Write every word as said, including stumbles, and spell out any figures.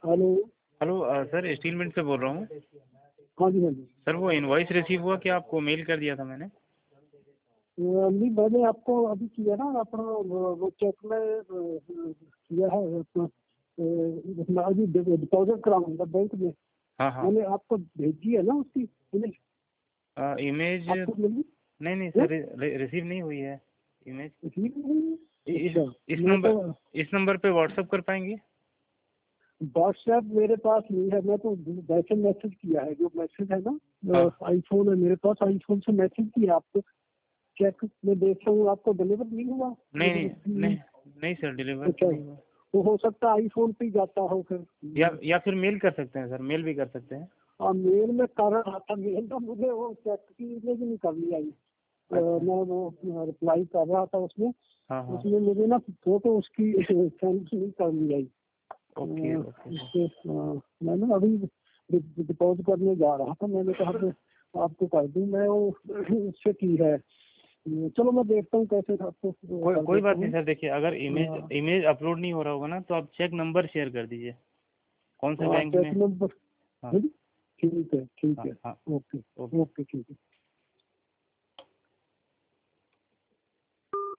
Hello. Hello uh, sir steel mint से बोल रहा हूँ। हाँ जी हाँ जी। सर वो इनवॉइस रिसीव हुआ कि आपको मेल कर दिया था मैंने? अ, नहीं मैंने आपको अभी किया ना अपना वो वो चेक में अ, किया है अपना अ, अभी डिपॉजिट कराऊंगा बैंक में। हाँ हाँ। मैंने आपको भेजी है ना उसकी इमेज। अ, इमेज आपको मिली नहीं नहीं है? सर, रि, रिसीव नहीं हुई है इमेज। इतनी भी नहीं है? इस अच्छा। इस मैं नंबर तो इस नंबर पे व्हाट्सअप कर पाएंगे? व्हाट्सएप मेरे पास नहीं है। मैं तो वैसे मैसेज किया है, जो मैसेज है ना हाँ। आईफोन है मेरे पास, आईफोन से मैसेज किया आपको। चेक में देख रहा हूँ आपको डिलीवर नहीं हुआ। नहीं मुझे नहीं उसकी नहीं नहीं सर, डिलीवर तो अच्छा, नहीं हुआ। वो हो सकता है आईफोन पे ही जाता हो फिर। या या फिर मेल कर सकते हैं सर, मेल भी कर सकते हैं। और मेल में कर रहा था, मेल तो मुझे वो चेक की इमेज नहीं करनी आई। अ, अच्छा। मैं वो रिप्लाई कर रहा था उसमें। हाँ हाँ। उसमें मुझे ना फोटो उसकी सेंड नहीं करनी आई। ओके अ, ओके। उससे अ, मैं ना अभी डिपॉजिट करने जा रहा था। मैंने कहा कि आपको कर दूं, मैं वो उससे की है। चलो मैं देखता हूँ कैसे आपको कोई कर कोई देता बात नहीं हूँ। सर, देखिए अगर इमेज हाँ इमेज अपलोड नहीं हो रहा होगा ना, तो आप चेक नंबर शेयर कर दीजिए कौन से हाँ, बैंक में। Cheque number. हाँ ठीक है ठीक हाँ है। हाँ। Okay okay. ओके ठीक है।